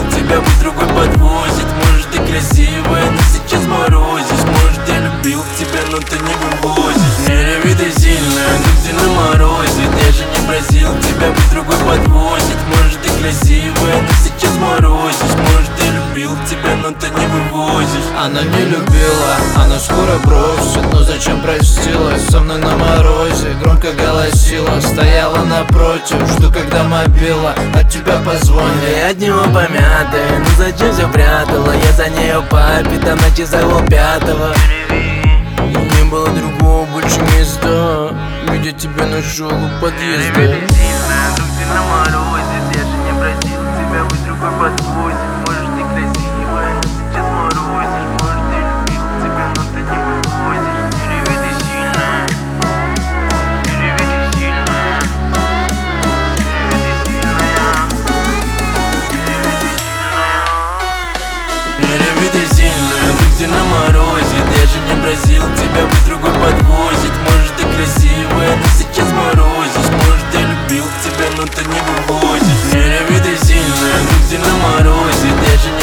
тебя пусть другой подвозит. Может ты красивая, но сейчас морозишь. Может я любил тебя, но ты не вывозишь. В мире виды сильная, груди на морозе. Я же не просил тебя, пусть другой подвозит. Может ты красивая, но сейчас морозишь. Может я любил тебя, но ты не вывозишь. Она не любила, она скоро бросит. Но зачем простилась со мной на морозе? Громко голосила, стояла напротив. Жду, когда мобила от тебя позвонит. Я от него помятая, ну зачем все прятала? Я за нее папе, там на часах пятого. И не было другого больше места, где тебя нашел у подъезда. Груди на морозе, я же не просил тебя, пусть другой подвозит. Может ты красивая, но сейчас морозишь. Может ты любил тебя, но ты не вывозишь. Переведи сильная, переведи сильная, переведи сильная, переведи сильная. Переведи сильная, груди на морозе. Я же не просил тебя, пусть другой подвозит. Может ты красивая, но сейчас морозишь. Может я любил тебя, но ты не вывозишь. Переведи сильная, груди на морозе. Я же не